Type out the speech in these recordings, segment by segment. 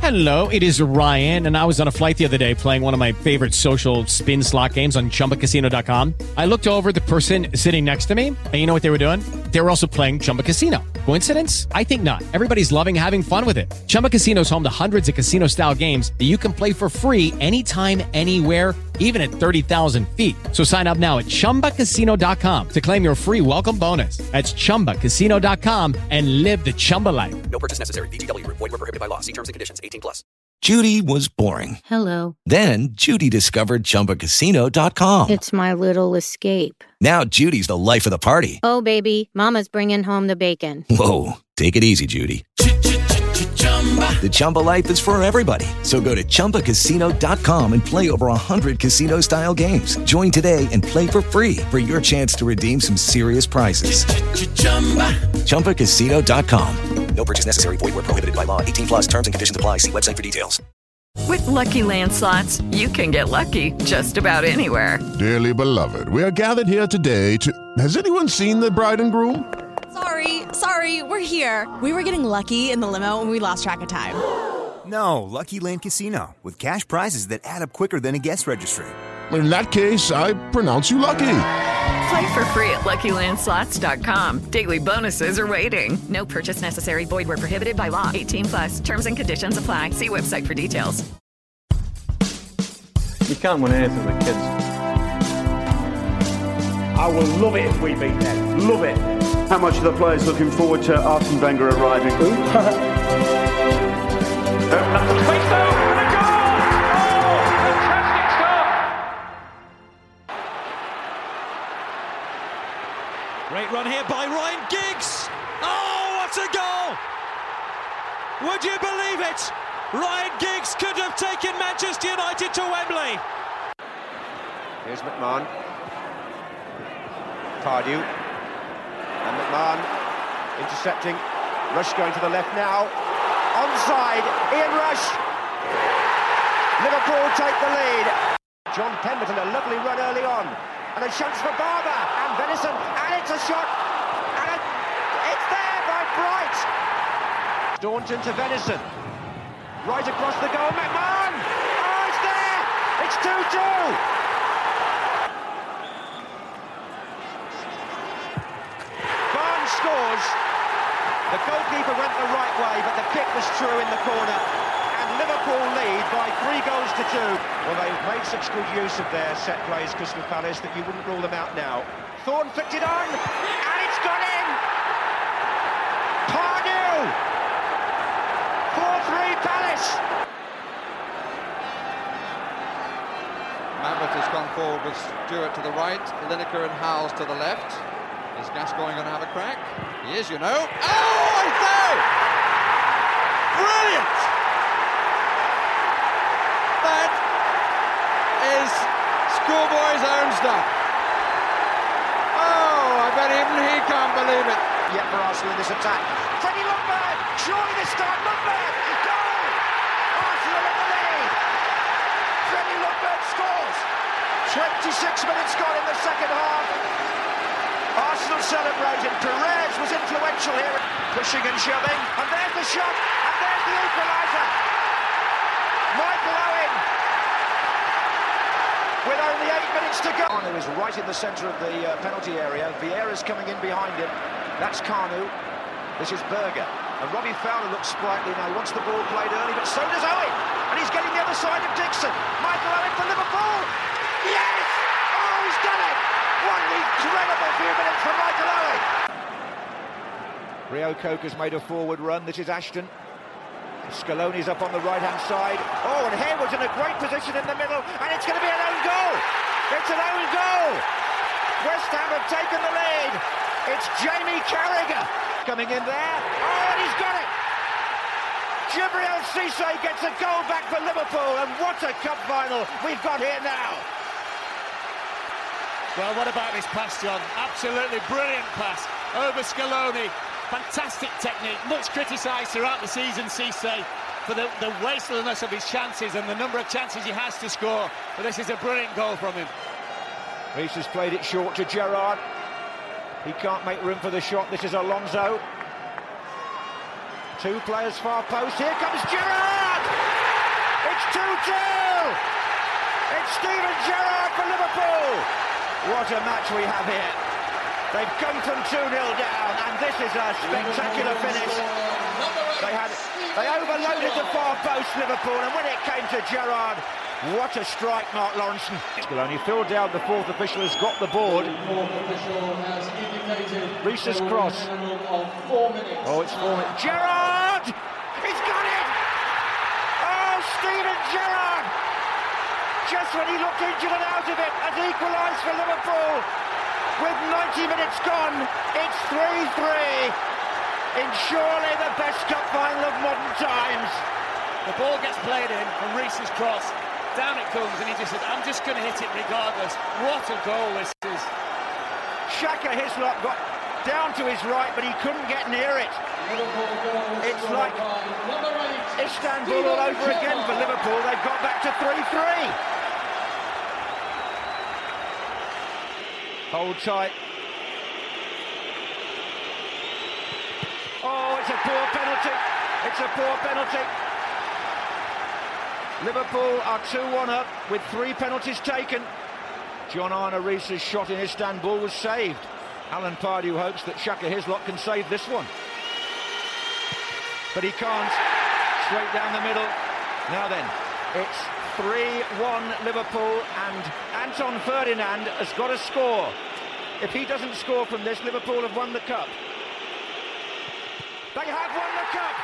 Hello, it is Ryan, and I was on a flight the other day playing one of my favorite social spin slot games on ChumbaCasino.com. I looked over at the person sitting next to me, and you know what they were doing? They were also playing Chumba Casino. Coincidence? I think not. Everybody's loving having fun with it. Chumba Casino is home to hundreds of casino-style games that you can play for free anytime, anywhere, even at 30,000 feet. So sign up now at ChumbaCasino.com to claim your free welcome bonus. That's ChumbaCasino.com and live the Chumba life. No purchase necessary. VGW. Void where prohibited by law. See terms and conditions. 18+. Judy was boring. Hello. Then Judy discovered ChumbaCasino.com. It's my little escape. Now Judy's the life of the party. Oh, baby, mama's bringing home the bacon. Whoa, take it easy, Judy. The Chumba life is for everybody. So go to ChumbaCasino.com and play over 100 casino-style games. Join today and play for free for your chance to redeem some serious prizes. ChumbaCasino.com. No purchase necessary. Void where prohibited by law. 18+. Terms and conditions apply. See website for details. With Lucky Land Slots, you can get lucky just about anywhere. Dearly beloved, we are gathered here today to... Has anyone seen the bride and groom? Sorry, we're here. We were getting lucky in the limo and we lost track of time. No, Lucky Land Casino, with cash prizes that add up quicker than a guest registry. In that case, I pronounce you lucky. Play for free at LuckyLandSlots.com. Daily bonuses are waiting. No purchase necessary. Void where prohibited by law. 18+. Terms and conditions apply. See website for details. You can't win anything with kids. I will love it if we beat them. Love it. How much are the players looking forward to Arsene Wenger arriving? Open up the space though, and a goal! Oh, fantastic start! Great run here by Ryan Giggs. Oh, what a goal! Would you believe it? Ryan Giggs could have taken Manchester United to Wembley. Here's McMahon. Pardew. And McMahon intercepting. Rush going to the left now. Onside, Ian Rush. Liverpool take the lead. John Pemberton, a lovely run early on. And a chance for Barber. And Venison. And it's a shot. And it's there by Bright. Staunton to Venison. Right across the goal. McMahon. Oh, it's there. It's 2-2. Scores. The goalkeeper went the right way, but the kick was true in the corner, and Liverpool lead by 3-2. Well, they've made such good use of their set plays, Crystal Palace, that you wouldn't rule them out now. Thorne flicked it on, and it's gone in. Pardew. 4-3 Palace. Maverick has gone forward with Stewart to the right, Lineker and Howells to the left. Is Gascoigne going to have a crack? He is, you know. Oh, I say! Brilliant! That is schoolboy's own stuff. Oh, I bet even he can't believe it. Yet for Arsenal in this attack. Freddie Ljungberg! Surely this time, Ljungberg! Goal! Arsenal in the lead! Freddie Ljungberg scores! 26 minutes gone in the second half. Arsenal celebrated. Perez was influential here, pushing and shoving, and there's the shot, and there's the equaliser. Michael Owen, with only 8 minutes to go. Kanu is right in the centre of the penalty area. Vieira's coming in behind him. That's Kanu. This is Berger. And Robbie Fowler looks sprightly now. He wants the ball played early, but so does Owen. And he's getting the other side of Dixon. Michael Owen for Liverpool. Yes! Oh, he's done it! What an incredible few minutes from Michael Owen. Rio Coker's made a forward run. This is Ashton. Scaloni's up on the right-hand side. Oh, and Hayward's in a great position in the middle, and it's going to be an own goal. It's an own goal. West Ham have taken the lead. It's Jamie Carragher coming in there. Oh, and he's got it. Djibril Cissé gets a goal back for Liverpool, and what a cup final we've got here now. Well, what about this pass, John? Absolutely brilliant pass over Scaloni. Fantastic technique, much criticised throughout the season, Cissé, for the wastefulness of his chances and the number of chances he has to score. But this is a brilliant goal from him. Reece has played it short to Gerrard. He can't make room for the shot. This is Alonso. Two players far post. Here comes Gerrard! Steven Gerrard for Liverpool. What a match we have here. They've come from 2-0 down, and this is a spectacular finish. They overloaded the far post, Liverpool, and when it came to Gerrard, what a strike, Mark Lawrenson. Scaloni filled down, the fourth official has got the board. Reese's cross. Oh, it's 4 minutes. Gerrard! He's got it! Oh, Steven Gerrard! Just when he looked injured and out of it, has equalised for Liverpool. With 90 minutes gone, it's 3-3 in surely the best cup final of modern times. The ball gets played in from Reese's cross. Down it comes, and he just said, I'm just going to hit it regardless. What a goal this is. Shaka Hislop got down to his right, but he couldn't get near it. It's like Istanbul all over again for Liverpool. They've got back to 3-3. Hold tight. Oh, it's a poor penalty. It's a poor penalty. Liverpool are 2-1 up with 3 penalties taken. John Arne Riis's shot in Istanbul was saved. Alan Pardew hopes that Shaka Hislop can save this one. But he can't. Straight down the middle. Now then, it's 3-1 Liverpool, and Anton Ferdinand has got to score. If he doesn't score from this, Liverpool have won the cup. They have won the cup!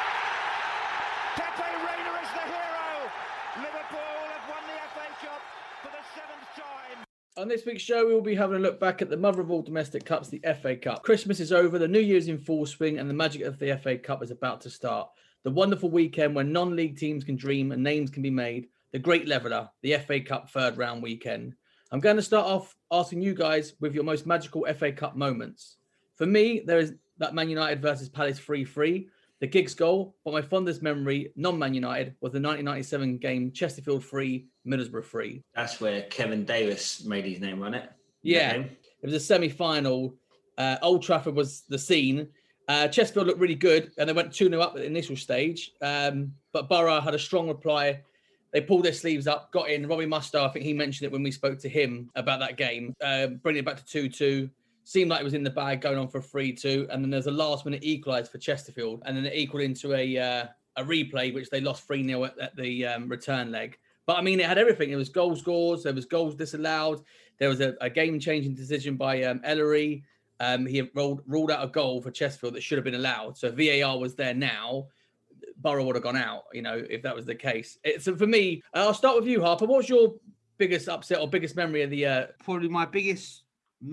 Pepe Reina is the hero! Liverpool have won the FA Cup for the 7th time. On this week's show, we will be having a look back at the mother of all domestic cups, the FA Cup. Christmas is over, the New Year's in full swing, and the magic of the FA Cup is about to start. The wonderful weekend when non-league teams can dream and names can be made. The great leveller, the FA Cup third round weekend. I'm going to start off asking you guys with your most magical FA Cup moments. For me, there is that Man United versus Palace 3-3, the Giggs goal, but my fondest memory, non-Man United, was the 1997 game, Chesterfield 3, Middlesbrough 3. That's where Kevin Davis made his name, wasn't it? Yeah, it was a semi-final. Old Trafford was the scene. Chesterfield looked really good, and they went 2-0 up at the initial stage. But Borough had a strong reply. They pulled their sleeves up, got in. Robbie Mustoe, I think he mentioned it when we spoke to him about that game, bringing it back to 2-2. Seemed like it was in the bag, going on for a 3-2. And then there's a last-minute equaliser for Chesterfield. And then it equaled into a replay, which they lost 3-0 at the return leg. But, I mean, it had everything. There was goal scores. There was goals disallowed. There was a game-changing decision by Ellery. He ruled out a goal for Chesterfield that should have been allowed. So if VAR was there now, Borough would have gone out, you know, if that was the case. So for me, I'll start with you, Harper. What's your biggest upset or biggest memory of the... Probably my biggest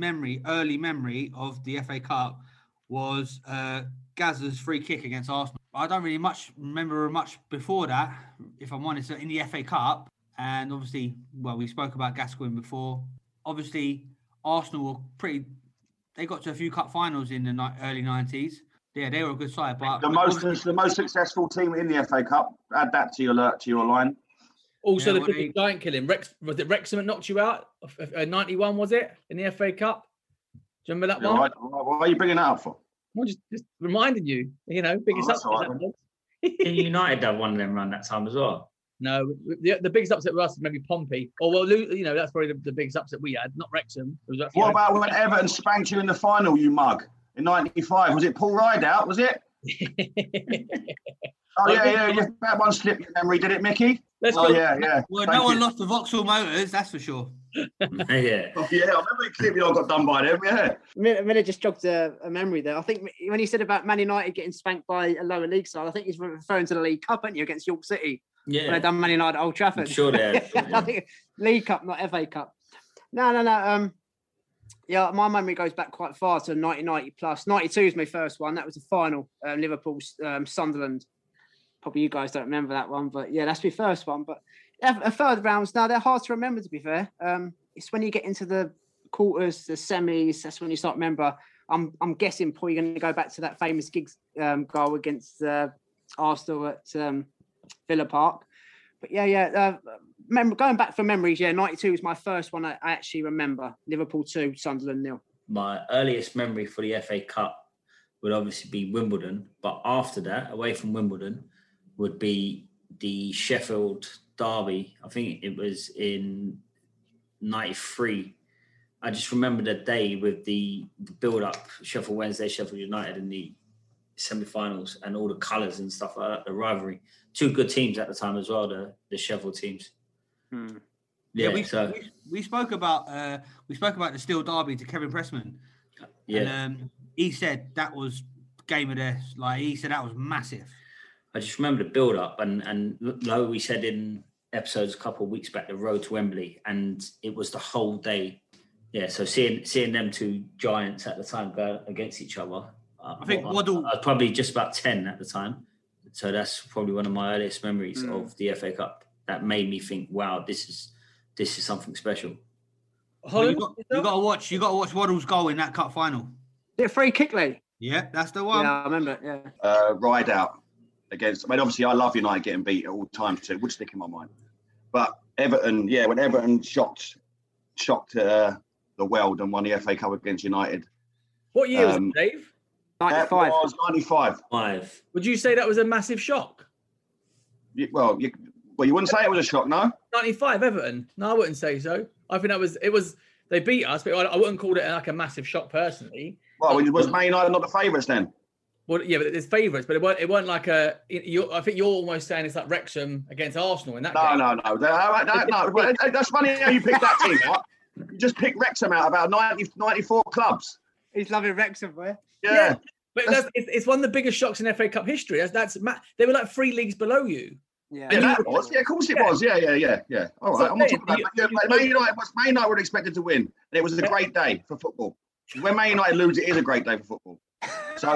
early memory of the FA Cup was Gazza's free kick against Arsenal. I don't really remember much before that, if I'm honest, in the FA Cup. And obviously, well, we spoke about Gascoigne before. Obviously, Arsenal were they got to a few cup finals in the early 90s. Yeah, they were a good side. But the most successful team in the FA Cup. Add that to your line. Also, the big giant killing. Was it Wrexham that knocked you out? 91, was it, in the FA Cup? Do you remember that one? Why are you bringing that up for? Well, just reminding you, biggest upset. Right. United had one of them around that time as well. No, the biggest upset with us was maybe Pompey. Or, well, that's probably the biggest upset we had, not Wrexham. What about when Everton spanked you in the final, you mug, in 95? Was it Paul Rideout, was it? Oh, yeah. That one slipped your memory, did it, Mickey? Yeah. Well, no one lost the Vauxhall Motors, that's for sure. Yeah. Oh, yeah, I remember the clip you all got done by them, yeah. Miller just jogged a memory there. I think when he said about Man United getting spanked by a lower league side, I think he's referring to the League Cup, aren't you, against York City? Yeah. When they done Man United at Old Trafford. I'm sure they have. I think League Cup, not FA Cup. No. Yeah, my memory goes back quite far to 1990 plus. 92 is my first one. That was the final, Liverpool, Sunderland. Probably you guys don't remember that one, but yeah, that's my first one. But a third rounds now, they're hard to remember, to be fair. It's when you get into the quarters, the semis, that's when you start to remember. I'm guessing probably going to go back to that famous Giggs goal against Arsenal at Villa Park. But going back from memories, 92 was my first one I actually remember. Liverpool 2, Sunderland 0. My earliest memory for the FA Cup would obviously be Wimbledon, but after that, away from Wimbledon, would be the Sheffield derby. I think it was in '93. I just remember the day with the build-up, Sheffield Wednesday, Sheffield United in the semi-finals, and all the colours and stuff like that, the rivalry. Two good teams at the time as well, the Sheffield teams. Yeah, we spoke about the Steel Derby to Kevin Pressman. Yeah, and he said that was game of death. Like, he said that was massive. I just remember the build-up, and like we said in episodes a couple of weeks back, the road to Wembley, and it was the whole day. Yeah, so seeing them two giants at the time go against each other. I think Waddle... I was probably just about 10 at the time. So that's probably one of my earliest memories of the FA Cup. That made me think, wow, this is something special. Well, you got to watch Waddle's goal in that cup final. Is it a free kick, Lee? Yeah, that's the one. Yeah, I remember it, yeah. Ride out against... I mean, obviously, I love United getting beat at all times, so it would stick in my mind. But Everton, yeah, when Everton shocked the world and won the FA Cup against United. What year was it, Dave? 95. That was 95. Would you say that was a massive shock? You wouldn't say it was a shock, no? 95 Everton? No, I wouldn't say so. I think it was they beat us, but I wouldn't call it like a massive shock personally. Well, was Man United not the favourites then? Well, yeah, but it's favourites, but it weren't like I think you're almost saying it's like Wrexham against Arsenal in that game. No. That's funny how you picked that team out. You just picked Wrexham out about 94 clubs. He's loving Wrexham, boy. Yeah. But it's one of the biggest shocks in FA Cup history. They were like 3 leagues below you. Yeah, that was. Yeah, of course it was. Yeah. All right, I'm not talking about that. Man United were expected to win, and it was a great day for football. When Man United lose, it is a great day for football. So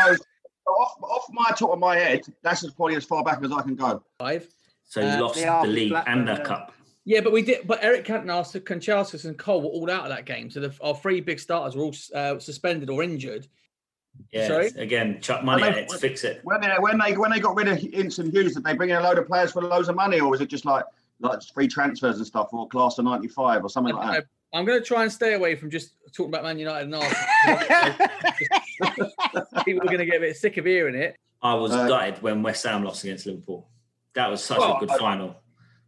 off my top of my head, that's probably as far back as I can go. So you lost the league and the cup. Yeah, but we did. But Eric Cantona, Kanchelskis, and Cole were all out of that game. So our 3 big starters were all suspended or injured. Yeah, sorry? Again, chuck money at it to fix it. When they got rid of Ince and Hughes, did they bring in a load of players for loads of money, or was it just like free transfers and stuff, or class of '95 or something like that? I'm going to try and stay away from just talking about Man United and Arsenal. People are going to get a bit sick of hearing it. I was gutted when West Ham lost against Liverpool. That was such a good final.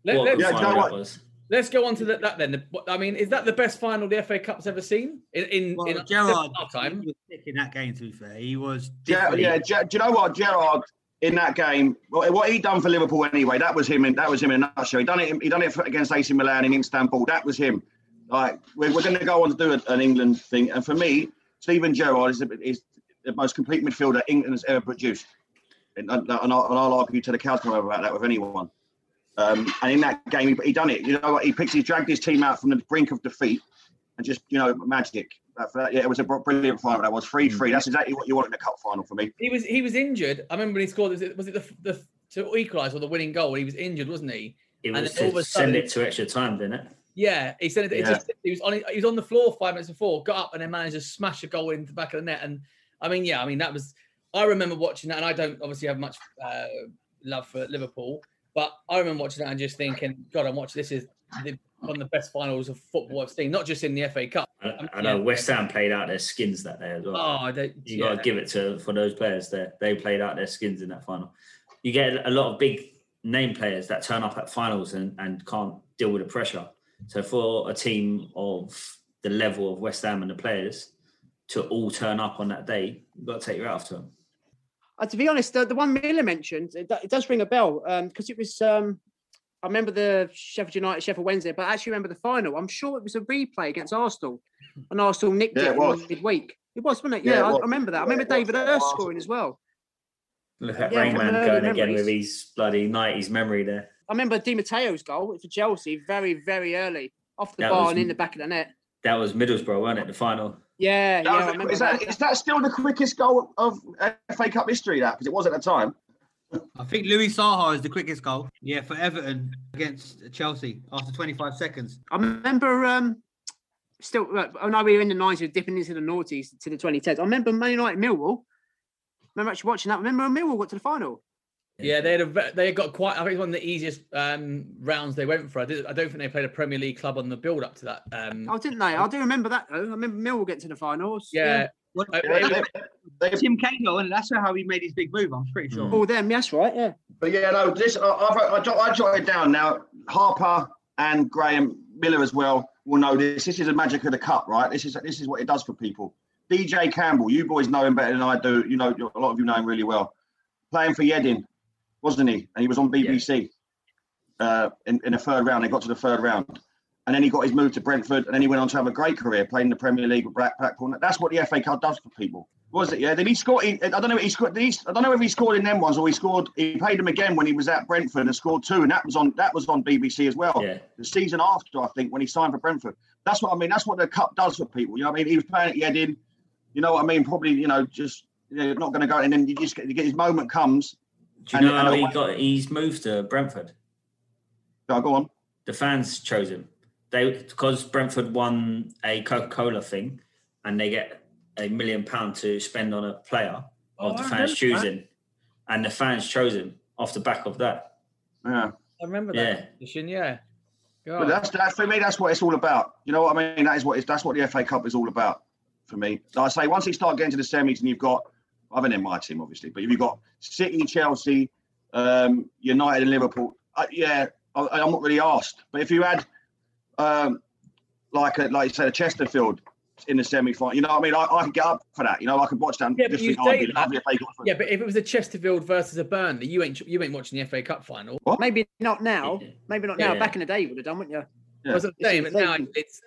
Let's go on to that then. I mean, is that the best final the FA Cup's ever seen? Gerrard time? He was sick in that game, to be fair. He was... Do you know what? Gerrard, in that game, what he done for Liverpool anyway, that was him in a nutshell. He done it against AC Milan in Istanbul. That was him. Like, we're going to go on to do an England thing. And for me, Steven Gerrard is the most complete midfielder England has ever produced. And I'll argue to the cows come over about that with anyone. And in that game, he done it. You know what? He dragged his team out from the brink of defeat, and just magic. It was a brilliant final. That was 3-3. That's exactly what you want in a cup final for me. He was injured. I remember when he scored. Was it the to equalise or the winning goal? He was injured, wasn't he? It was to send it to extra time, didn't it? Yeah, he said it. He was on the floor 5 minutes before, got up and then managed to smash a goal into the back of the net. And that was. I remember watching that, and I don't obviously have much love for Liverpool. But I remember watching that and just thinking, God, this is one of the best finals of football I've seen, not just in the FA Cup. I know West Ham played out their skins that day as well. You got to give it for those players there. They played out their skins in that final. You get a lot of big name players that turn up at finals and can't deal with the pressure. So for a team of the level of West Ham and the players to all turn up on that day, you've got to take your hat off to them. To be honest, the one Miller mentioned, it does ring a bell because it was. I remember the Sheffield United, Sheffield Wednesday, but I actually remember the final. I'm sure it was a replay against Arsenal, and Arsenal nicked it midweek. It was, wasn't it? Yeah, I remember that. I remember David Hurst scoring as well. Look at Rayman going again with his bloody 90s memory there. I remember Di Matteo's goal for Chelsea very, very early off the bar and in the back of the net. That was Middlesbrough, wasn't it? The final. Yeah, I remember is that still the quickest goal of FA Cup history? That because it was at the time. I think Louis Saha is the quickest goal. Yeah, for Everton against Chelsea after 25 seconds. I remember. I know we were in the 90s, dipping into the noughties to the 2010s. I remember Man United Millwall. I remember actually watching that. I remember Millwall got to the final. Yeah, they got quite. I think it's one of the easiest rounds they went for. I don't think they played a Premier League club on the build up to that. Oh, didn't they? I do remember that though. I remember Millwall getting to the finals. Yeah. Tim Cahill, and that's how he made his big move. I'm pretty sure. Oh, them. That's right. Yeah. But yeah, no, this I jotted down now. Harper and Graham Miller as well will know this. This is the magic of the cup, right? This is what it does for people. DJ Campbell, you boys know him better than I do. You know, a lot of you know him really well. Playing for Yeading, wasn't he? And he was on BBC in the third round. They got to the third round. And then he got his move to Brentford, and then he went on to have a great career playing in the Premier League with Blackpool. That's what the FA Cup does for people. Was it? Yeah. Then he scored. I don't know. He scored. I don't know if he scored in them ones or he scored. He played them again when he was at Brentford and scored 2, and that was on BBC as well. Yeah. The season after, I think, when he signed for Brentford. That's what I mean. That's what the cup does for people. You know what I mean? He was playing at Yeading. You know what I mean? Probably, just not going to go. And then you just get his moment comes. Do you know how he's moved to Brentford? Go on. The fans chose him. Because Brentford won a Coca-Cola thing, and they get £1 million to spend on a player of the fans choosing, and the fans chose him off the back of that. Yeah, I remember that. Yeah. But that's for me. That's what it's all about. You know what I mean? That's what the FA Cup is all about for me. Like I say, once you start getting to the semis, and you've got, other than my team, obviously, but you've got City, Chelsea, United, and Liverpool. I'm not really asked, but if you had like you said, a Chesterfield in the semi-final, you know what I mean? I could get up for that. I could watch that. Yeah, but but if it was a Chesterfield versus a Burnley, you ain't watching the FA Cup final. What? Maybe not now. Maybe not now. Back in the day, you would have done, wouldn't you? Yeah. Well, saying, but now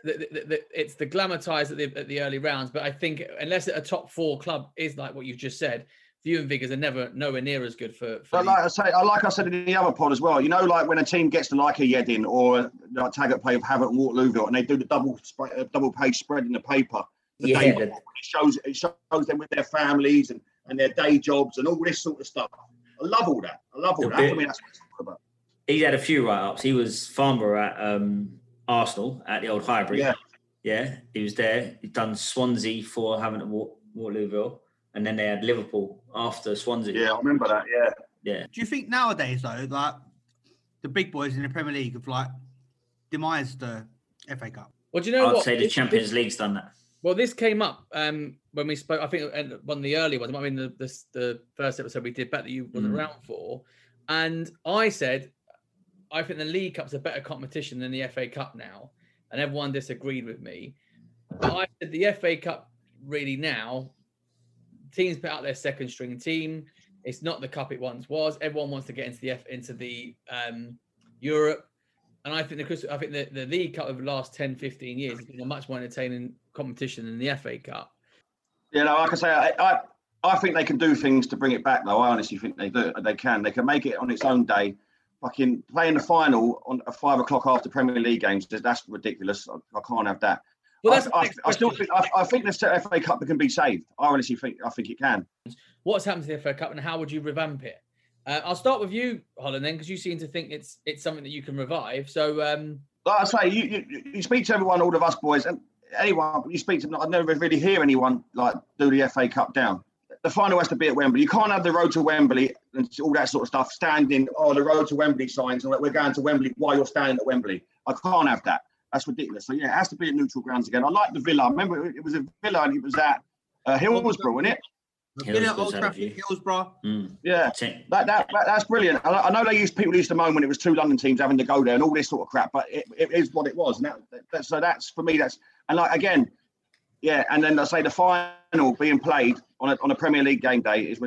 it's the glamorized at the early rounds. But I think unless a top 4 club is like what you've just said, viewing figures are nowhere near as good for. But like I said in the other pod as well, like when a team gets to like a Yeading or like Taggart play of Havant and Waterlooville, and they do the double page spread in the paper. It shows them with their families and their day jobs and all this sort of stuff. I love all that. I mean, that's what it's all about. He had a few write-ups. He was farmer at Arsenal at the old Highbury. Yeah, he was there. He'd done Swansea for Havant and Waterlooville. And then they had Liverpool after Swansea. Yeah, I remember that. Yeah. Do you think nowadays, though, like the big boys in the Premier League have like demised the FA Cup? Well, do you know what? I'd say the Champions League's done that. Well, this came up when we spoke. I think one of the early ones. I mean, the first episode we did back that you wasn't around for, and I said I think the League Cup's a better competition than the FA Cup now, and everyone disagreed with me. But I said the FA Cup really now. Teams put out their second string team. It's not the cup it once was. Everyone wants to get into the Europe. And I think the League Cup over the last 10, 15 years has been a much more entertaining competition than the FA Cup. Yeah, no, like I say, I think they can do things to bring it back, though. I honestly think they do. They can. They can make it on its own day. Fucking playing the final on 5 o'clock after Premier League games, that's ridiculous. I can't have that. Well, I still think the FA Cup can be saved. I honestly think it can. What's happened to the FA Cup, and how would you revamp it? I'll start with you, Holland, then, because you seem to think it's something that you can revive. So, like I say, you speak to everyone, all of us boys, and anyone you speak to them. I never really hear anyone like do the FA Cup down. The final has to be at Wembley. You can't have the road to Wembley and all that sort of stuff. Standing, the road to Wembley signs, and we're going to Wembley while you're standing at Wembley. I can't have that. That's ridiculous. So, yeah, it has to be at neutral grounds again. I like the Villa. I remember it was a Villa and it was at Hillsborough, wasn't it? Hillsborough. Yeah, that's brilliant. I know people used to moan when it was 2 London teams having to go there and all this sort of crap, but it is what it was. And that's for me. And like again, yeah. And then I say the final being played on a Premier League game day is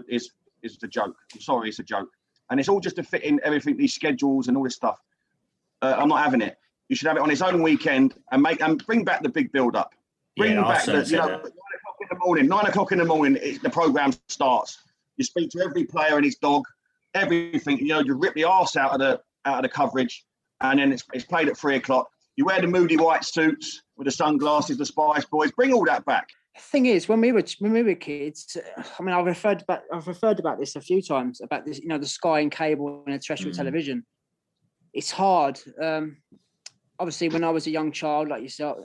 a joke. I'm sorry, it's a joke, and it's all just to fit in everything, these schedules and all this stuff. I'm not having it. You should have it on its own weekend and bring back the big build-up. Bring back 9 o'clock in the morning, the programme starts. You speak to every player and his dog, everything. You rip the arse out of the coverage, and then it's played at 3 o'clock. You wear the moody white suits with the sunglasses, the Spice Boys. Bring all that back. The thing is, when we were kids, I mean, I've referred about this a few times about this. The Sky and cable and terrestrial television. It's hard. Obviously, when I was a young child, like yourself,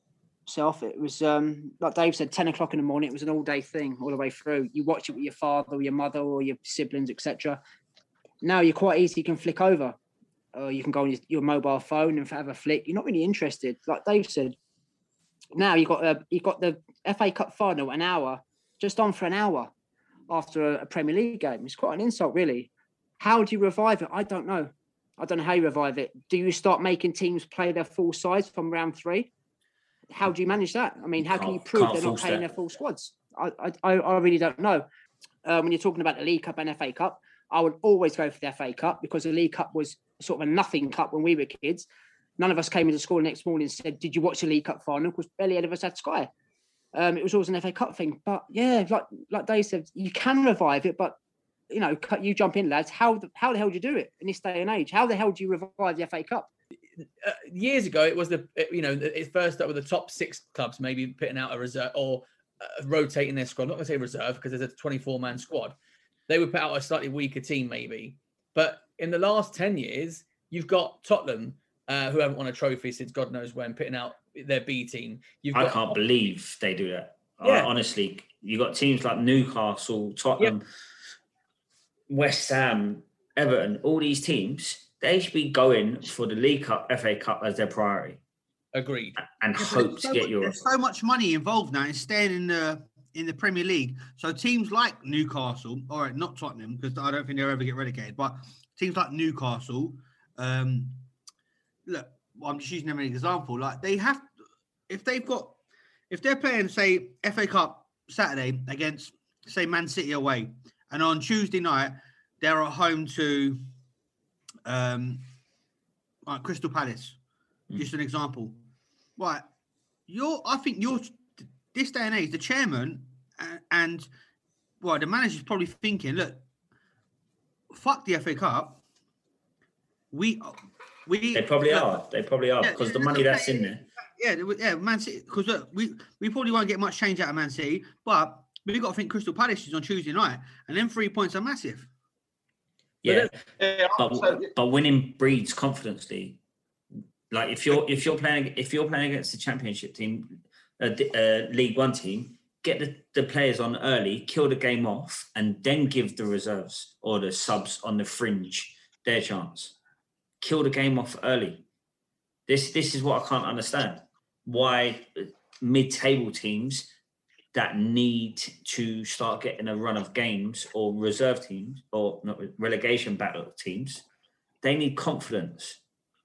it was like Dave said, 10 o'clock in the morning. It was an all-day thing, all the way through. You watch it with your father, or your mother, or your siblings, etc. Now you're quite easy. You can flick over, or you can go on your mobile phone and have a flick. You're not really interested, like Dave said. Now you got the FA Cup final just on for an hour after a Premier League game. It's quite an insult, really. How do you revive it? I don't know. I don't know how you revive it. Do you start making teams play their full sides from round 3? How do you manage that? I mean, how can you prove they're not playing their full squads? I really don't know. When you're talking about the League Cup and FA Cup, I would always go for the FA Cup because the League Cup was sort of a nothing cup when we were kids. None of us came into school the next morning and said, "Did you watch the League Cup final?" Because barely any of us had Sky. It was always an FA Cup thing. But yeah, like Dave said, you can revive it, but you know, you jump in, lads. How the hell do you do it in this day and age? How the hell do you revive the FA Cup? Years ago, it was it first up with the top 6 clubs maybe putting out a reserve or rotating their squad. I'm not going to say reserve because there's a 24-man squad. They would put out a slightly weaker team maybe. But in the last 10 years, you've got Tottenham, who haven't won a trophy since God knows when, putting out their B team. I can't believe they do that. Yeah. Honestly, you've got teams like Newcastle, Tottenham, West Ham, Everton, all these teams, they should be going for the League Cup, FA Cup as their priority. Agreed. And hope to get Europe. There's so much money involved now in staying in the Premier League. So teams like Newcastle, all right, not Tottenham, because I don't think they'll ever get relegated, but teams like Newcastle, look, I'm just using them as an example. Like they have, if they're playing, say, FA Cup Saturday against, say, Man City away, and on Tuesday night they're at home to Crystal Palace, just an example. Right, I think this day and age, the chairman and the manager's probably thinking, look, fuck the FA Cup. They probably are because the money that's in there. Yeah, Man City. Because we probably won't get much change out of Man City, but we've got to think Crystal Palace is on Tuesday night, and then 3 points are massive. Yeah, but winning breeds confidence, Lee. Like if you're playing against the Championship team, League One team, get the players on early, kill the game off, and then give the reserves or the subs on the fringe their chance. Kill the game off early. This is what I can't understand. Why mid-table teams that need to start getting a run of games, or reserve teams, or not relegation battle teams, they need confidence.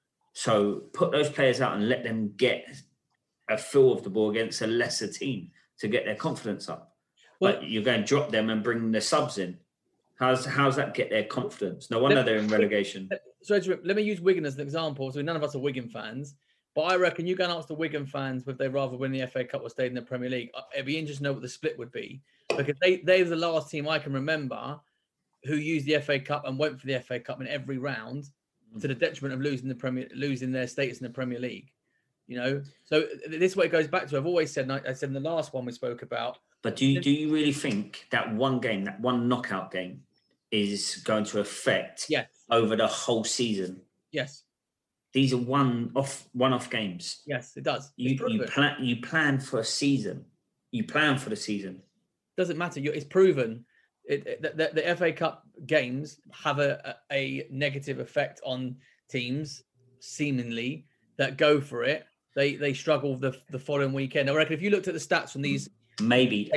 So put those players out and let them get a feel of the ball against a lesser team to get their confidence up. But you're going to drop them and bring the subs in. How's that get their confidence? No wonder they're in relegation. So let me use Wigan as an example. So none of us are Wigan fans, but I reckon you go and ask the Wigan fans would they rather win the FA Cup or stay in the Premier League. It'd be interesting to know what the split would be, because they're the last team I can remember who used the FA Cup and went for the FA Cup in every round, to the detriment of losing their status in the Premier League. You know, so this is what it goes back to. I've always said, and I said in the last one we spoke about. But do you really think that one game, that one knockout game, is going to affect over the whole season? Yes. These are one-off games. Yes, it does. You plan for a season. You plan for the season. Doesn't matter. It's proven. The FA Cup games have a negative effect on teams, seemingly, that go for it. They struggle the following weekend. I reckon if you looked at the stats from these, maybe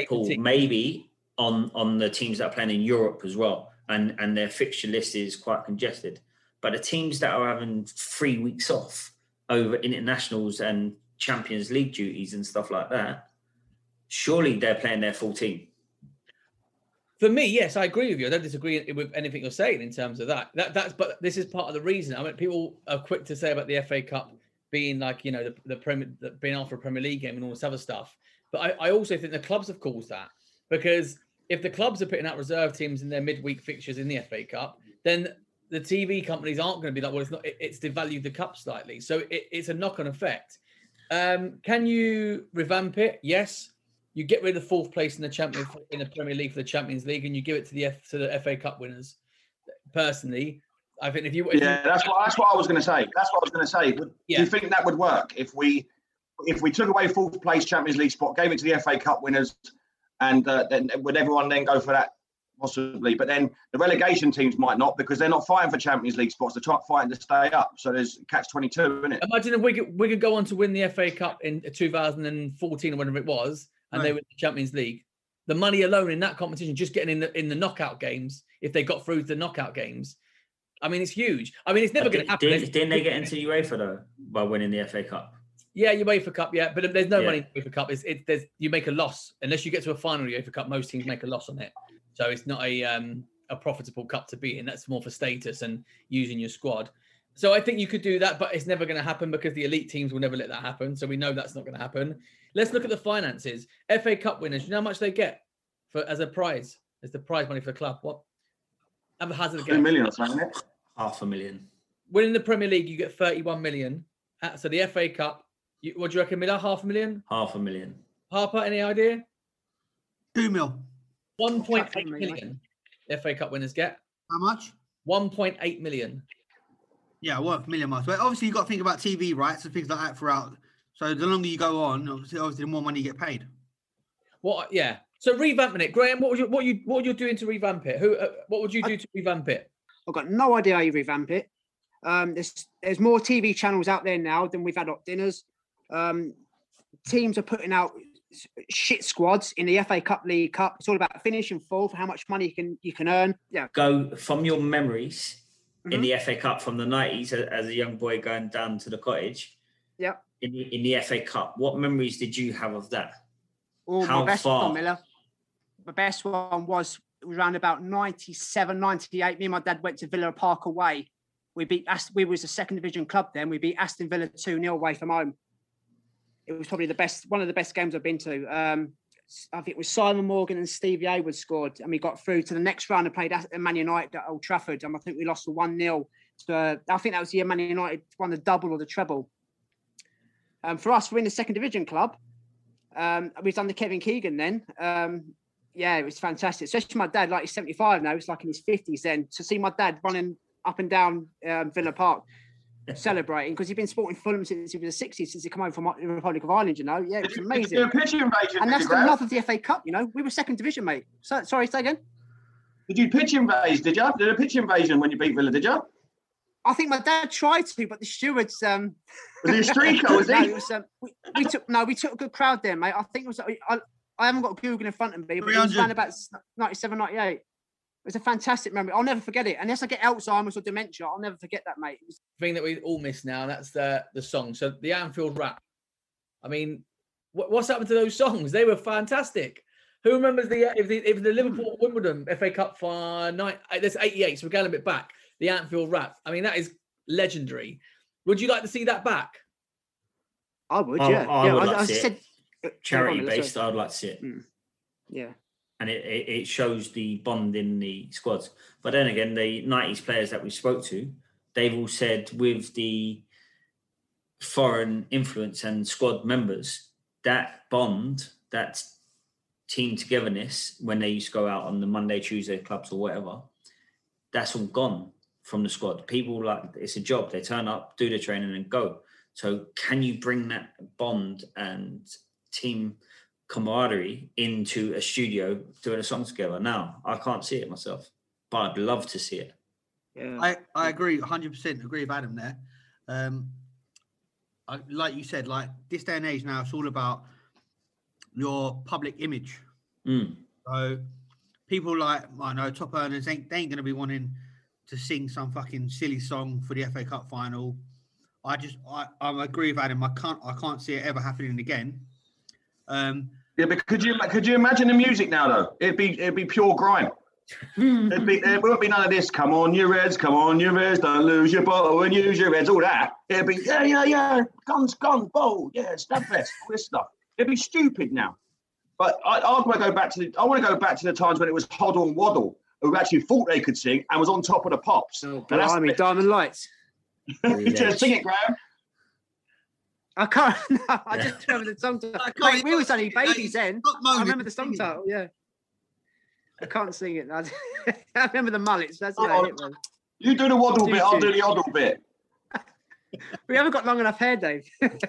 on the teams that are playing in Europe as well, and their fixture list is quite congested. But the teams that are having 3 weeks off over internationals and Champions League duties and stuff like that, surely they're playing their full team. For me, yes, I agree with you. I don't disagree with anything you're saying in terms of that. But this is part of the reason. I mean, people are quick to say about the FA Cup being like, you know, being after a Premier League game and all this other stuff. But I also think the clubs have caused that, because if the clubs are putting out reserve teams in their midweek fixtures in the FA Cup, then the TV companies aren't going to be like, well, it's devalued the cup slightly. So it's a knock-on effect. Can you revamp it? Yes. You get rid of fourth place in the Premier League for the Champions League, and you give it to the FA Cup winners. Personally, I think that's what I was going to say. Do you think that would work if we took away fourth place Champions League spot, gave it to the FA Cup winners, and then would everyone then go for that? Possibly, but then the relegation teams might not, because they're not fighting for Champions League spots. They're fighting to stay up. So there's catch-22, isn't it? Imagine if we could go on to win the FA Cup in 2014 or whenever it was, and they win the Champions League. The money alone in that competition, just getting in the knockout games, if they got through to the knockout games, I mean, it's huge. I mean, it's never going to happen. Didn't they get into UEFA though by winning the FA Cup? Yeah, UEFA Cup, yeah, but there's no money in the UEFA Cup. You make a loss unless you get to a final UEFA Cup. Most teams make a loss on it, so it's not a profitable cup to be in. That's more for status and using your squad. So I think you could do that, but it's never going to happen because the elite teams will never let that happen. So we know that's not going to happen. Let's look at the finances. FA Cup winners, you know how much they get as a prize? As the prize money for the club? What? Have a hazard again. 2 million or something. $500,000. Winning the Premier League, you get 31 million. So the FA Cup, what do you reckon, Miller? $500,000? $500,000. Harper, any idea? 2 mil. 1.8 million. FA Cup winners get. How much? 1.8 million. Yeah, worth a million miles. But obviously, you've got to think about TV rights and things like that throughout. So the longer you go on, obviously the more money you get paid. What? Yeah. So revamping it, Graham. What you're doing to revamp it? What would you do to revamp it? I've got no idea how you revamp it. There's more TV channels out there now than we've had at dinners. Teams are putting out shit squads in the FA Cup, League Cup. It's all about finishing fourth, how much money you can earn. Yeah. Go from your memories in the FA Cup from the 90s as a young boy going down to the cottage. Yeah. In the FA Cup, what memories did you have of that? Oh, how my best far? one, Miller. My best one was around about 97, 98. Me and my dad went to Villa Park away. We was a second division club then. We beat Aston Villa 2-0 away from home. It was probably one of the best games I've been to. I think it was Simon Morgan and Stevie Hayward scored, and we got through to the next round and played Man United at Old Trafford. And I think we lost 1-0. I think that was the year Man United won the double or the treble. For us, we're in the second division club. We've done the Kevin Keegan then. Yeah, it was fantastic. Especially my dad, like he's 75 now. He's like in his 50s then. To see my dad running up and down Villa Park, celebrating, because he's been supporting Fulham since he was the 60s, since he came home from the Republic of Ireland, you know. Yeah, it was amazing. Did you do a pitch invasion? And that's the love of the FA Cup, you know. We were second division, mate. Sorry, say again? Did you pitch invade? Did you? Did a pitch invasion when you beat Villa, did you? I think my dad tried to, but the stewards... Was he a streaker, was he? No, it was, we took a good crowd there, mate. I think it was... I haven't got Google in front of me, but it was around about 97, 98. It was a fantastic memory. I'll never forget it. Unless I get Alzheimer's or dementia, I'll never forget that, mate. The thing that we all miss now, that's the song. So the Anfield Rap. I mean, what's happened to those songs? They were fantastic. Who remembers if the Liverpool Wimbledon FA Cup night? That's 88, so we're going a bit back. The Anfield Rap. I mean, that is legendary. Would you like to see that back? I would, yeah. I would like to see it. Charity-based, I would like to see it. Yeah. And it shows the bond in the squads. But then again, the 90s players that we spoke to, they've all said with the foreign influence and squad members, that bond, that team togetherness, when they used to go out on the Monday, Tuesday clubs or whatever, that's all gone from the squad. People, like, it's a job. They turn up, do the training and go. So can you bring that bond and team camaraderie into a studio doing a song together? Now, I can't see it myself, but I'd love to see it. Yeah. I agree, 100% agree with Adam there. Like you said, like this day and age now, it's all about your public image. So people like, I know, top earners, they ain't going to be wanting to sing some fucking silly song for the FA Cup final. I agree with Adam. I can't see it ever happening again. Yeah, but could you imagine the music now though? It'd be pure grime. There won't be none of this. Come on, you Reds, don't lose your bottle and use your Reds. All that. It'd be yeah, guns, bold, yeah, stab vest, all this stuff. It'd be stupid now. But I want to go back to the times when it was Hoddle and Waddle who actually thought they could sing and was on top of the pops. Oh, blimey, Diamond Lights. Just sing it, Graham. I can't. No, I just remember the song title. Mate, we was only babies then. I remember the song title. Yeah, I can't sing it. I remember the mullets. That's about it, man. You do the Waddle bit. I'll do the Hoddle bit. We haven't got long enough hair, Dave.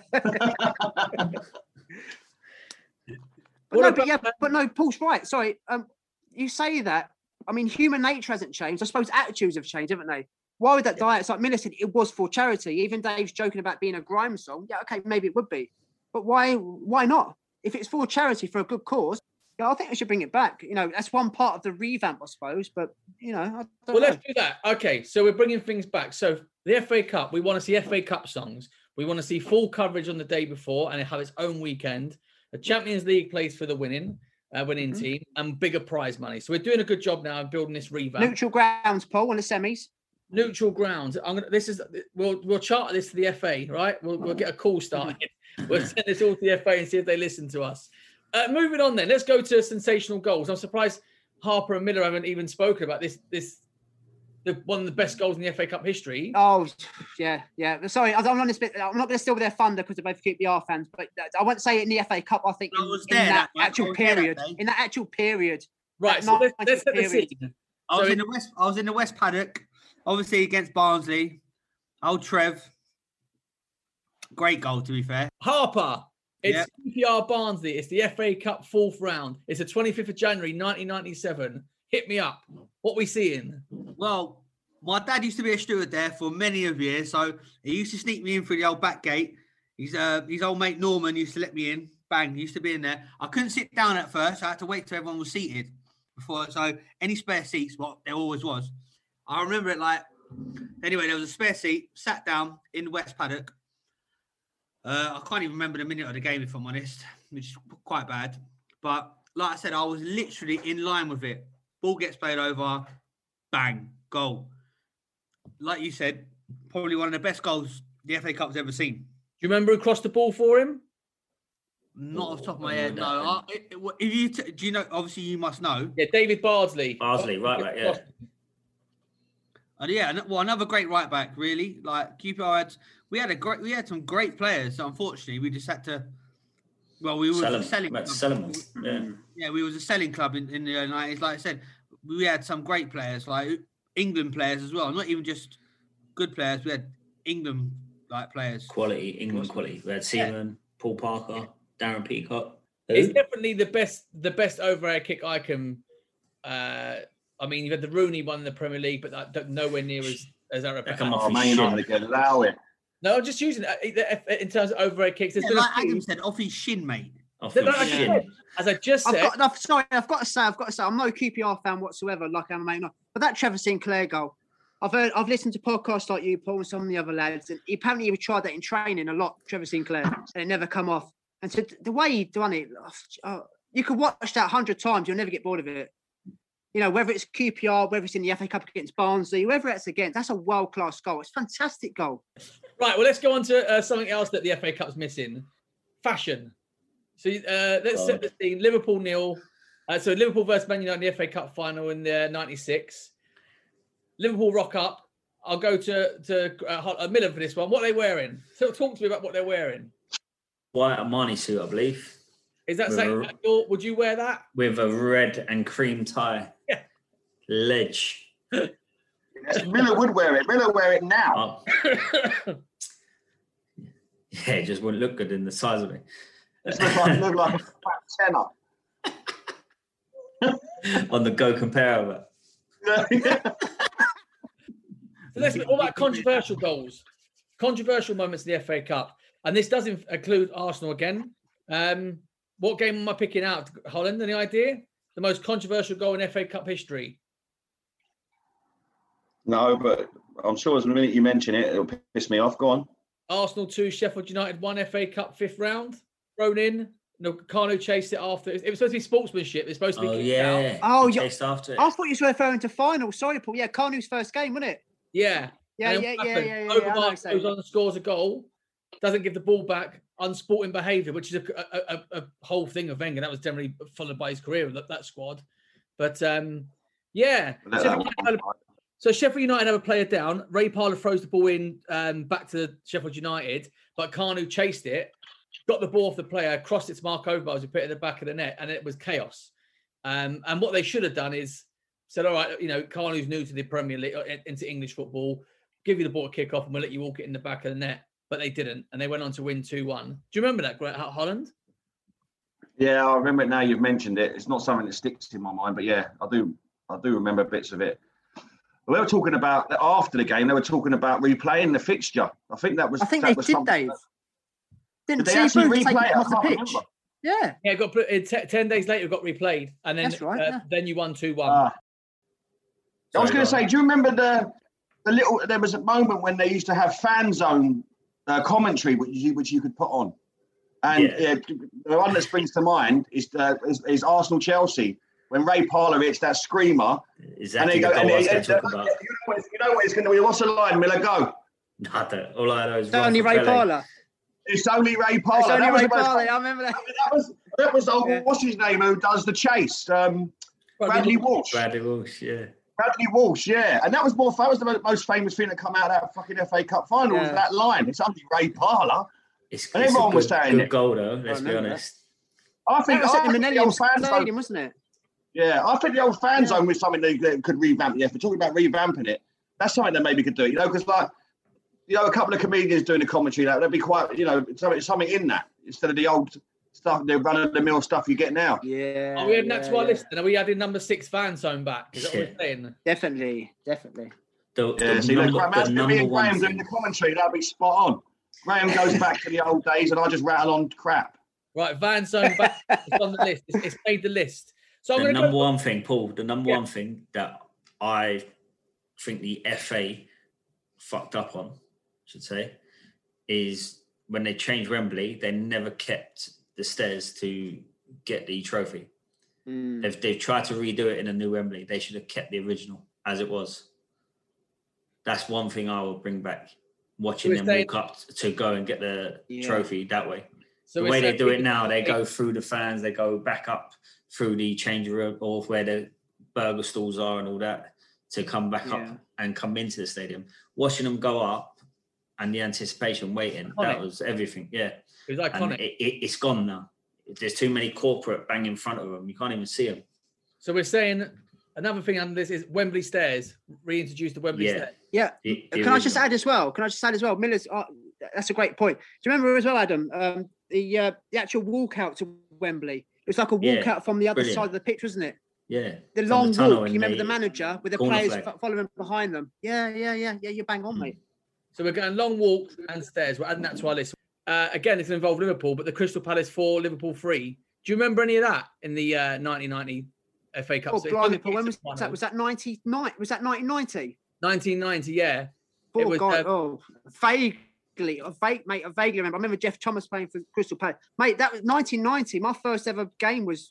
But no, Paul's right. Sorry, you say that. I mean, human nature hasn't changed. I suppose attitudes have changed, haven't they? Why would that die? It's like Miller said, it was for charity. Even Dave's joking about being a grime song. Yeah, okay, maybe it would be. But why not? If it's for charity, for a good cause, Yeah, I think they should bring it back. You know, that's one part of the revamp, I suppose. But you know, I don't know. Let's do that. Okay, so we're bringing things back. So the FA Cup, we want to see FA Cup songs. We want to see full coverage on the day before, and it have its own weekend. The Champions League plays for the winning team, and bigger prize money. So we're doing a good job now of building this revamp. Neutral grounds, Paul, in the semis. Neutral grounds. We'll charter this to the FA, right? We'll get a call started. We'll send this all to the FA and see if they listen to us. Moving on then, let's go to sensational goals. I'm surprised Harper and Miller haven't even spoken about this one of the best goals in the FA Cup history. Oh, yeah. Sorry, I'm not going to steal their thunder because they're both QPR fans, but I won't say it in the FA Cup. I think in that actual period. Right, so let's set the scene. I was in the West Paddock, obviously against Barnsley. Old Trev. Great goal, to be fair. Harper. It's QPR Barnsley. It's the FA Cup 4th round. It's the 25th of January, 1997. Hit me up. What we seeing? Well, my dad used to be a steward there for many of years, so he used to sneak me in through the old back gate. His old mate Norman used to let me in. Bang, he used to be in there. I couldn't sit down at first. I had to wait till everyone was seated before. So any spare seats, well, there always was. I remember it like, anyway, there was a spare seat, sat down in the West Paddock. I can't even remember the minute of the game, if I'm honest, which is quite bad. But like I said, I was literally in line with it. Ball gets played over, bang, goal. Like you said, probably one of the best goals the FA Cup's ever seen. Do you remember who crossed the ball for him? Not off the top of my head, no. Do you know? Obviously, you must know. Yeah, David Bardsley. Bardsley, right back, yeah. Another great right back, really. Like QPR we had some great players. Unfortunately, we just had to. Well, we were selling. Yeah, we was a selling club in the 90s. Like I said, we had some great players, like England players as well. Not even just good players. We had England players. England quality. We had Seaman, Paul Parker, Darren Peacock. It's definitely the best overhead kick I can. I mean, you've had the Rooney one in the Premier League, but nowhere near as Arab. Man United again, allow it. No, I'm just using it in terms of overhead kicks. Yeah, like Adam said, off his shin, mate. As I just said, I've got to say, I'm no QPR fan whatsoever, like I'm a but that Trevor Sinclair goal, I've listened to podcasts like you, Paul, and some of the other lads, and apparently he tried that in training a lot, Trevor Sinclair, and it never come off. And so the way he done it, you could watch that 100 times, you'll never get bored of it. You know, whether it's QPR, whether it's in the FA Cup against Barnsley, whoever it's against, that's a world-class goal. It's a fantastic goal. Right, well, let's go on to something else that the FA Cup's missing. Fashion. So let's set the scene. Liverpool 0. So Liverpool versus Man United in the FA Cup final in the 96. Liverpool rock up. I'll go to Miller for this one. What are they wearing? So talk to me about what they're wearing. White Armani suit, I believe. Is that something would you wear that? With a red and cream tie. Yeah. Ledge. Yes, Miller would wear it. Miller wear it now. Yeah, it just wouldn't look good in the size of it. It look like a fat tenner. On the Go Compare. So let's look all about controversial goals. Controversial moments in the FA Cup. And this does include Arsenal again. What game am I picking out? Holland, any idea? The most controversial goal in FA Cup history? No, but I'm sure as the minute you mention it, it'll piss me off. Go on. Arsenal 2, Sheffield United 1, FA Cup 5th round. Thrown in. Kanu chased it after. It was supposed to be sportsmanship. It's supposed to be kicked out. Oh, yeah. Chased after it. I thought you were referring to final. Sorry, Paul. Yeah, Kanu's first game, wasn't it? Yeah. Yeah. Overmars goes on and scores a goal. Doesn't give the ball back. Unsporting behaviour, which is a whole thing of Wenger. That was generally followed by his career with that squad. But yeah. So Sheffield United have a player down. Ray Parlour throws the ball in back to Sheffield United, but Kanu chased it, got the ball off the player, crossed it to Mark Overmars, who put it in the back of the net, and it was chaos. And what they should have done is said, all right, Kanu's new to the Premier League, into English football, give you the ball to kick off and we'll let you walk it in the back of the net. But they didn't, and they went on to win 2-1. Do you remember that, Holland? Yeah, I remember it now you've mentioned it. It's not something that sticks in my mind, but yeah, I do remember bits of it. They were talking about, after the game, they were talking about replaying the fixture. I think they did, Dave. Did they actually replay it? Yeah. Yeah, it got 10 days later. It got replayed, and then That's right, then you won 2-1. I was going to say, do you remember the little? There was a moment when they used to have fan zone commentary, which you could put on, and the one that springs to mind is Arsenal Chelsea when Ray Parlour hits that screamer. Exactly. And you know what it's going to be. What's the line, Miller? Go. Nothing. All I know is it's only Ray Parlour. It's only Ray Parlour. It's only Ray Parlour. I remember that. That was what's his name? Who does the chase? Bradley Walsh. Bradley Walsh. Yeah. Bradley Walsh, yeah, and that was the most famous thing that come out of that fucking FA Cup final was that line. It's only Ray Parlour, and everyone was saying good goal though. Let's be honest. I think the old fan zone, wasn't it? Yeah, I think the old fan zone was something that could revamp the FA. Talking about revamping it, that's something that maybe could do it. You know, because a couple of comedians doing a commentary, that'd be quite, something in that instead of the old stuff, the run-of-the-mill stuff you get now. Yeah. Are we adding that to our list? And are we adding number 6 fan zone back? Is that what we're saying? Definitely. Imagine me and Graham doing the commentary, that'd be spot on. Graham goes back to the old days and I just rattle on crap. Right, fan zone back. It's on the list. It's made the list. So the number one thing, Paul, one thing that I think the FA fucked up on, I should say, is when they changed Wembley, they never kept the stairs to get the trophy. If they've tried to redo it in a new Wembley, they should have kept the original as it was. That's one thing I will bring back, watching them walk up to go and get the trophy that way. So the way they do it now, they go through the fans, they go back up through the change room or where the burger stalls are and all that to come back up and come into the stadium. Watching them go up and the anticipation waiting, that was everything. Yeah. It was iconic. It's gone now. There's too many corporate bang in front of them. You can't even see them. So we're saying another thing under this is Wembley stairs. Reintroduce the Wembley stairs. Yeah. Can I just add as well? Miller's. That's a great point. Do you remember as well, Adam? The actual walkout to Wembley. It was like a walkout from the other side of the pitch, wasn't it? Yeah. The long walk. You remember the manager with the players following behind them? Yeah. You're bang on, mate. So we're going long walk and stairs. We're adding that to our list. Again, it's involved Liverpool, but the Crystal Palace 4, Liverpool 3. Do you remember any of that in the 1990 FA Cup? Blimey, when was that? Was that 99? Was that 1990? 1990, yeah. Vaguely, I vaguely remember. I remember Jeff Thomas playing for Crystal Palace. Mate, that was 1990. My first ever game was,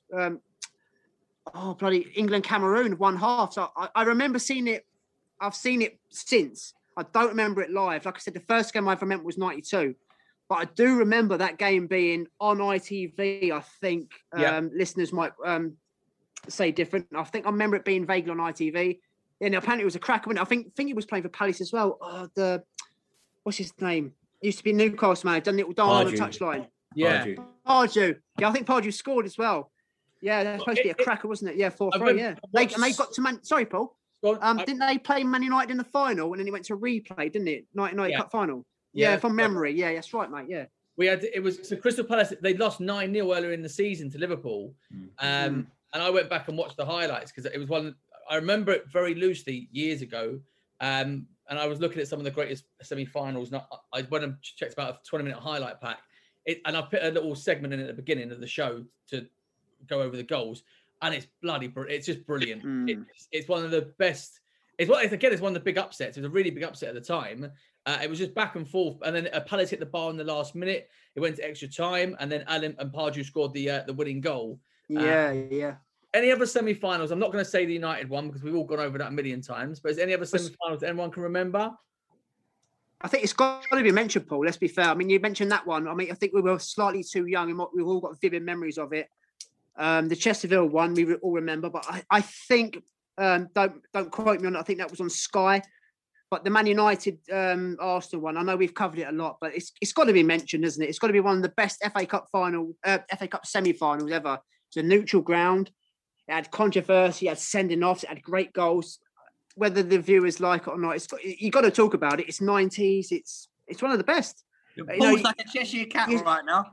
England-Cameroon, 1-1. So I remember seeing it. I've seen it since. I don't remember it live. Like I said, the first game I remember was 92. But I do remember that game being on ITV. I think listeners might say different. I think I remember it being vaguely on ITV. And apparently it was a cracker. I think he was playing for Palace as well. What's his name? Used to be Newcastle man. Done little dance on the touchline. Yeah. Pardew. Yeah, I think Pardew scored as well. Yeah, that's supposed to be a cracker, wasn't it? Yeah, 4-3. Yeah. They got to Sorry, Paul. Didn't they play Man United in the final and then it went to replay, didn't it? 1990 Cup final. Yeah, from memory. Yeah, that's right, mate. Yeah. Crystal Palace, they lost 9-0 earlier in the season to Liverpool. And I went back and watched the highlights because it was one, I remember it very loosely years ago. And I was looking at some of the greatest semi-finals. And I went and checked about a 20-minute highlight pack. And I put a little segment in at the beginning of the show to go over the goals. And it's it's just brilliant. It's one of the best. It's one of the big upsets. It was a really big upset at the time. It was just back and forth, and then Palace hit the bar in the last minute. It went to extra time, and then Alan and Pardew scored the winning goal. Yeah. Any other semi-finals? I'm not going to say the United one because we've all gone over that a million times. But is there any other semi-finals that anyone can remember? I think it's got to be mentioned, Paul. Let's be fair. I mean, you mentioned that one. I mean, I think we were slightly too young, and we've all got vivid memories of it. The Chesterfield one we all remember, but I think don't quote me on it. I think that was on Sky. But the Man United Arsenal one, I know we've covered it a lot, but it's got to be mentioned, isn't it? It's got to be one of the best FA Cup semi-finals ever. It's a neutral ground. It had controversy, it had sending offs, it had great goals. Whether the viewers like it or not, you got to talk about it. It's 90s. It's one of the best. Paul's like a Cheshire cat right now.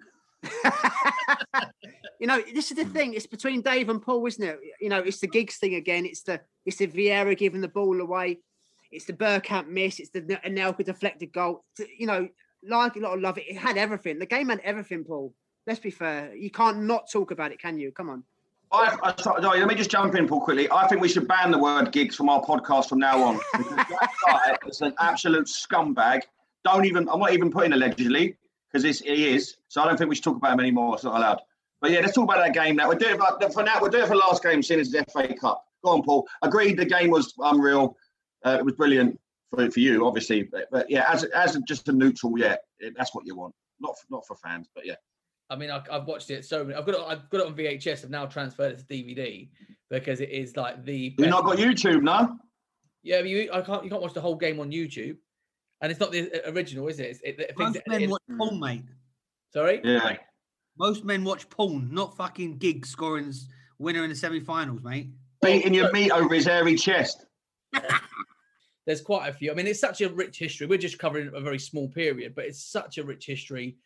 This is the thing. It's between Dave and Paul, isn't it? It's the Giggs thing again. It's the Vieira giving the ball away. It's the Bergkamp miss. It's the Anelka deflected goal. Like a lot of love. It had everything. The game had everything, Paul. Let's be fair. You can't not talk about it, can you? Come on. Sorry, let me just jump in, Paul, quickly. I think we should ban the word gigs from our podcast from now on. Because that guy is an absolute scumbag. I'm not even putting allegedly, because he is. So I don't think we should talk about him anymore. It's not allowed. But yeah, let's talk about that game now. We'll do it for now. We'll do it for last game, seeing as the FA Cup. Go on, Paul. Agreed, the game was unreal. It was brilliant for you, obviously. But yeah, as just a neutral, that's what you want. Not for fans, but yeah. I mean, I've watched it so many. I've got it on VHS. I've now transferred it to DVD because it is like the. You've not got YouTube, no? Yeah, you can't watch the whole game on YouTube, and it's not the original, is it? Most men watch porn, mate. Sorry. Yeah. Most men watch porn, not fucking Giggs scoring winner in the semi-finals, mate. Beating your meat over his hairy chest. There's quite a few. I mean, it's such a rich history. We're just covering a very small period, but it's such a rich history.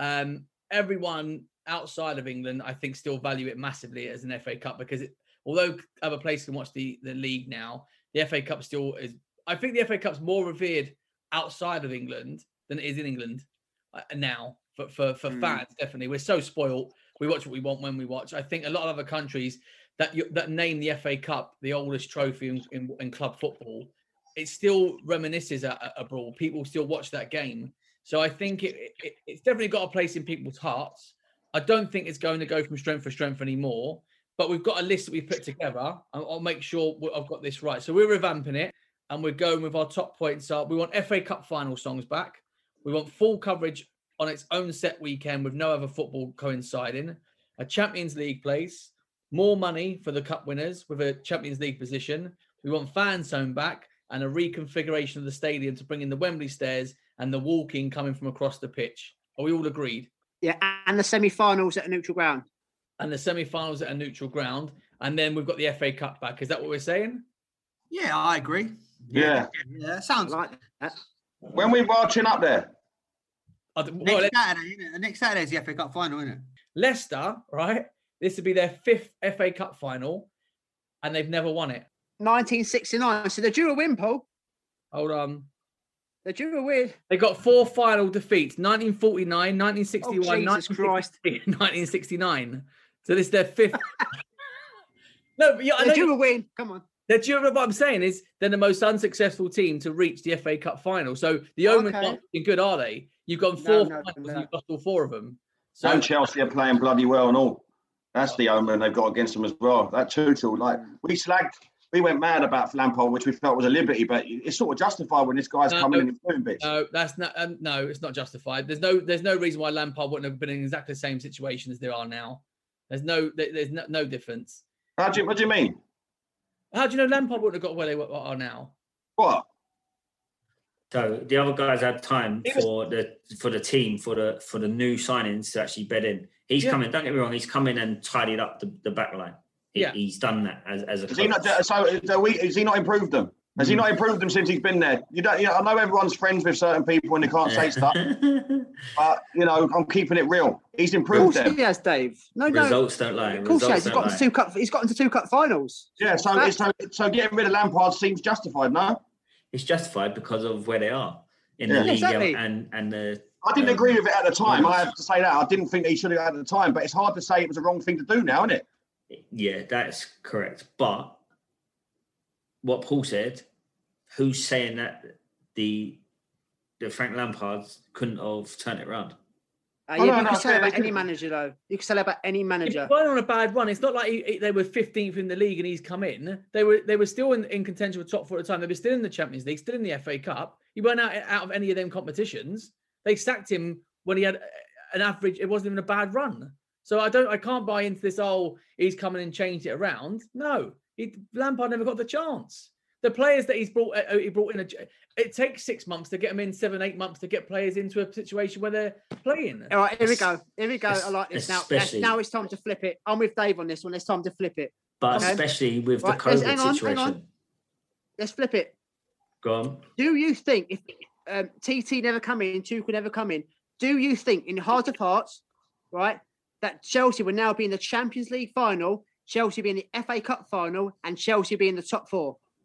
Everyone outside of England, I think, still value it massively as an FA Cup because although other places can watch the league now, the FA Cup still is. I think the FA Cup's more revered outside of England than it is in England now for fans. Definitely, we're so spoiled. We watch what we want when we watch. I think a lot of other countries that name the FA Cup the oldest trophy in club football, it still reminisces abroad. People still watch that game. So I think it's definitely got a place in people's hearts. I don't think it's going to go from strength to strength anymore, but we've got a list that we've put together. I'll make sure I've got this right. So we're revamping it and we're going with our top points up. We want FA Cup final songs back. We want full coverage on its own set weekend with no other football coinciding. A Champions League place, more money for the cup winners with a Champions League position. We want fan zone back and a reconfiguration of the stadium to bring in the Wembley stairs and the walking coming from across the pitch. Are we all agreed? Yeah, and the semi-finals at a neutral ground. And the semi-finals at a neutral ground. And then we've got the FA Cup back. Is that what we're saying? Yeah, I agree. Yeah. Yeah, sounds like that. When we marching up there? Next Saturday is the FA Cup final, isn't it? Leicester, right? This would be their 5th FA Cup final, and they've never won it. 1969. So they're due a win, Paul. Hold on. They're due a win. They got 4 final defeats: 1949, 1961, 1969. So this is their 5th. No, but they're due a win. Come on. They're due. What I'm saying is they're the most unsuccessful team to reach the FA Cup final. So the omens aren't good, are they? You've gone 4 finals and you've lost all 4 of them. So and Chelsea are playing bloody well and all. That's the omen they've got against them as well. That Tuchel, like we went mad about Lampard, which we felt was a liberty, but it's sort of justified when this guy's coming in and doing bits. No, that's not. No, it's not justified. There's no reason why Lampard wouldn't have been in exactly the same situation as there are now. There's no difference. What do you mean? How do you know Lampard wouldn't have got where they are now? What? So the other guys had time for the team for the new signings to actually bed in. He's coming. Don't get me wrong. He's come in and tidied up the back line. He's done that as a. Has he not improved them? Has he not improved them since he's been there? I know everyone's friends with certain people and they can't say stuff, but I'm keeping it real. He's improved them. He has, Dave. Results don't lie. Of course, he has. He's got into 2 cup finals. Yeah, so getting rid of Lampard seems justified, no? It's justified because of where they are in the league and the. I didn't agree with it at the time. I have to say that I didn't think he should have at the time, but it's hard to say it was the wrong thing to do now, isn't it? Yeah, that's correct. But what Paul said, who's saying that the Frank Lampard couldn't have turned it around? You can say about any manager, though. You can say about any manager. He's on a bad run. It's not like they were 15th in the league and he's come in. They were still in contention with top 4 at the time. They were still in the Champions League, still in the FA Cup. He weren't out of any of them competitions. They sacked him when he had an average. It wasn't even a bad run. So I can't buy into this. Oh, he's come in and changed it around. No, Lampard never got the chance. The players that he brought in, it takes 6 months to get them in, 7-8 months to get players into a situation where they're playing. All right, here we go. I like this now. Now it's time to flip it. I'm with Dave on this one. It's time to flip it. But especially with the COVID situation. Hang on. Let's flip it. Go on. Do you think if TT never come in, Tuchel never come in, do you think in the heart of hearts, right, that Chelsea would now be in the Champions League final, Chelsea be in the FA Cup final, and Chelsea be in the top 4?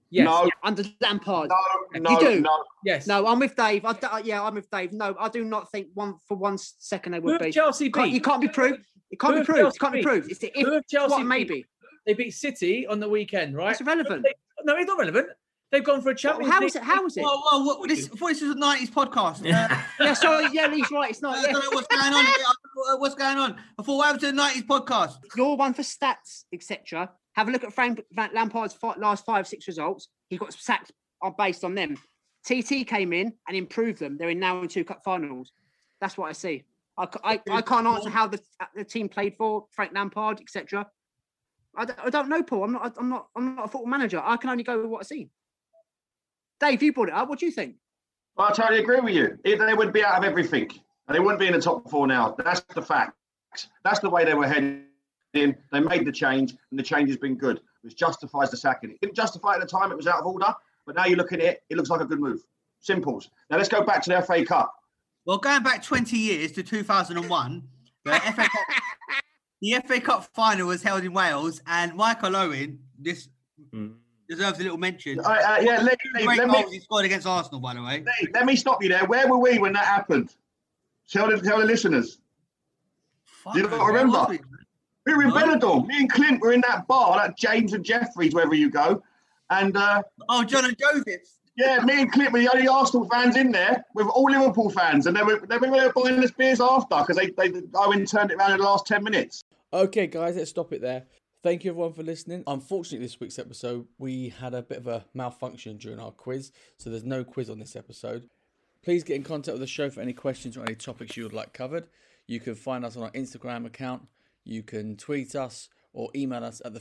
Yes. No. Under Lampard. No. You do? No. Yes. No, I'm with Dave. I'm with Dave. No, I do not think for 1 second they would Who be. have Chelsea beat? You can't be proved. It can't Who be have proved. Chelsea It can't be beat? proved. It's the Who have if, Chelsea what beat? maybe. They beat City on the weekend, right? That's irrelevant. No, it's not relevant. They've gone for a Champions How League. is it? How is it? Whoa, this is a 90s podcast. Yeah, sorry. Yeah, he's right. It's not. I don't know what's going on. What's going on? I thought, what happened to the 90s podcast? You're one for stats, etc. Have a look at Frank Lampard's last 5-6 results. He got sacked based on them. TT came in and improved them. They're now in 2 cup finals. That's what I see. I can't answer how the team played for Frank Lampard, etc. I don't know, Paul. I'm not a football manager. I can only go with what I see. Dave, you brought it up. What do you think? Well, I totally agree with you. They would be out of everything, and they wouldn't be in the top 4 now. That's the fact. That's the way they were heading. They made the change, and the change has been good, which justifies the sacking. It didn't justify it at the time; it was out of order. But now you look at it; it looks like a good move. Simples. Now let's go back to the FA Cup. Well, going back 20 years to 2001, the FA Cup final was held in Wales, and Michael Owen, this deserves a little mention. He scored against Arsenal, by the way. Let me stop you there. Where were we when that happened? Tell the listeners. Do you not remember? We were in Benidorm. Me and Clint were in that bar, that James and Jeffries, wherever you go. And John and Joseph's. Yeah, me and Clint were the only Arsenal fans in there with all Liverpool fans, and they were buying us beers after because Owen turned it around in the last 10 minutes. Okay, guys, let's stop it there. Thank you, everyone, for listening. Unfortunately, this week's episode, we had a bit of a malfunction during our quiz, so there's no quiz on this episode. Please get in contact with the show for any questions or any topics you would like covered. You can find us on our Instagram account. You can tweet us or email us at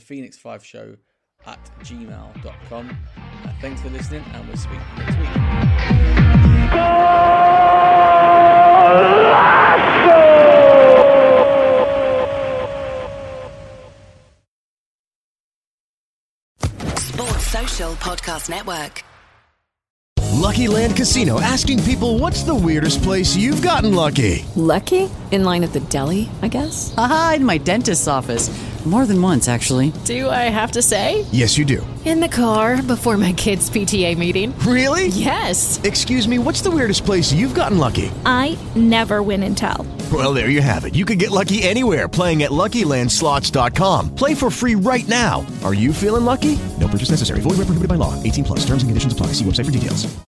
thephoenix5show@gmail.com. Thanks for listening, and we'll speak next week. Sports Social Podcast Network. Lucky Land Casino, asking people, what's the weirdest place you've gotten lucky? Lucky? In line at the deli, I guess? Aha, in my dentist's office. More than once, actually. Do I have to say? Yes, you do. In the car before my kids' PTA meeting. Really? Yes. Excuse me, what's the weirdest place you've gotten lucky? I never win and tell. Well, there you have it. You can get lucky anywhere, playing at LuckyLandSlots.com. Play for free right now. Are you feeling lucky? No purchase necessary. Void where prohibited by law. 18+. Terms and conditions apply. See website for details.